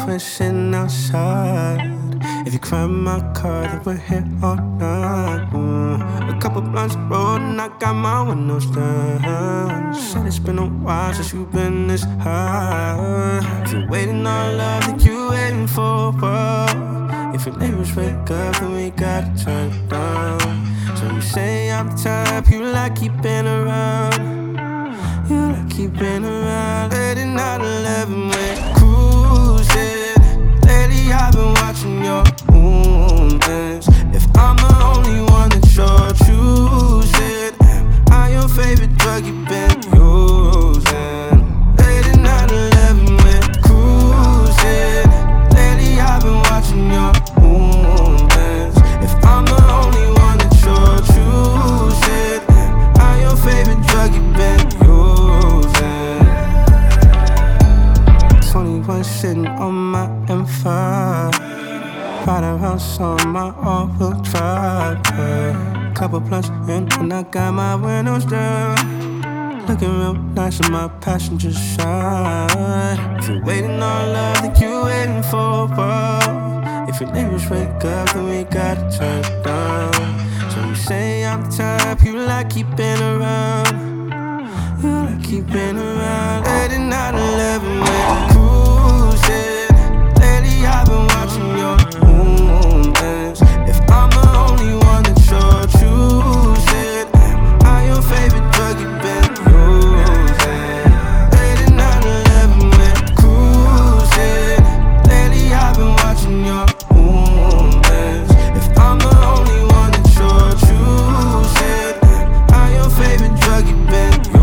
when sitting outside. If you cry in my car, then we're here all night. A couple blunts rolled and I got my windows down. Said it's been a while since you've been this high. If you're waiting on love, then you waiting for what? If your neighbors wake up, then we gotta turn it down. So you say I'm the type you like keeping around. You like keeping around. Late at night, 11, we're cruising. Lately I've been watching your movements. If I'm the only one that you're choosing, am I your favorite drug you've been using? Late at night, 11, we're cruising. Lately I've been watching your movements. If I'm the only one that you're choosing, am I your favorite drug you've been using? 21 sitting on my M5. Ride around on my all-wheel drive. Couple blunts in and I got my windows down. Looking real nice on my passenger side. If you're waiting on love, then you waiting for what? If your neighbors wake up, then we gotta turn it down. So you say I'm the type you like keeping around. You like keeping around. Late at night, 11, we're cruising. Lately I've been watching your movements. If I'm the only one that you're choosing, am I your favorite drug you've been using? Late at night, 11, we're cruising. Lately I've been watching your movements. If I'm the only one that you're choosing, am I your favorite drug you've been using?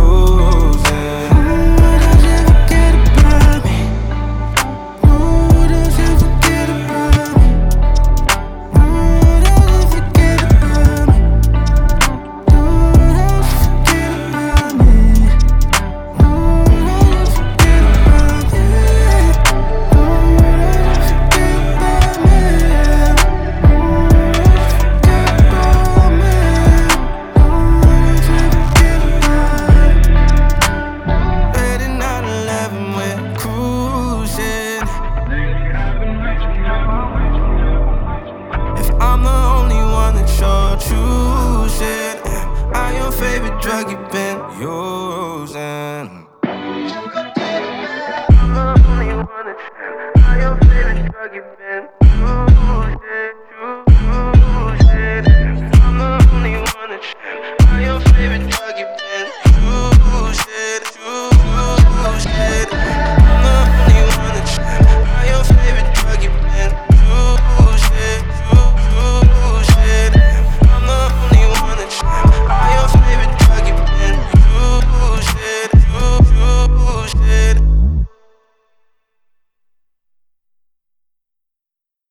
Favorite drug you've been using? I'm the only one that's your favorite drug you've been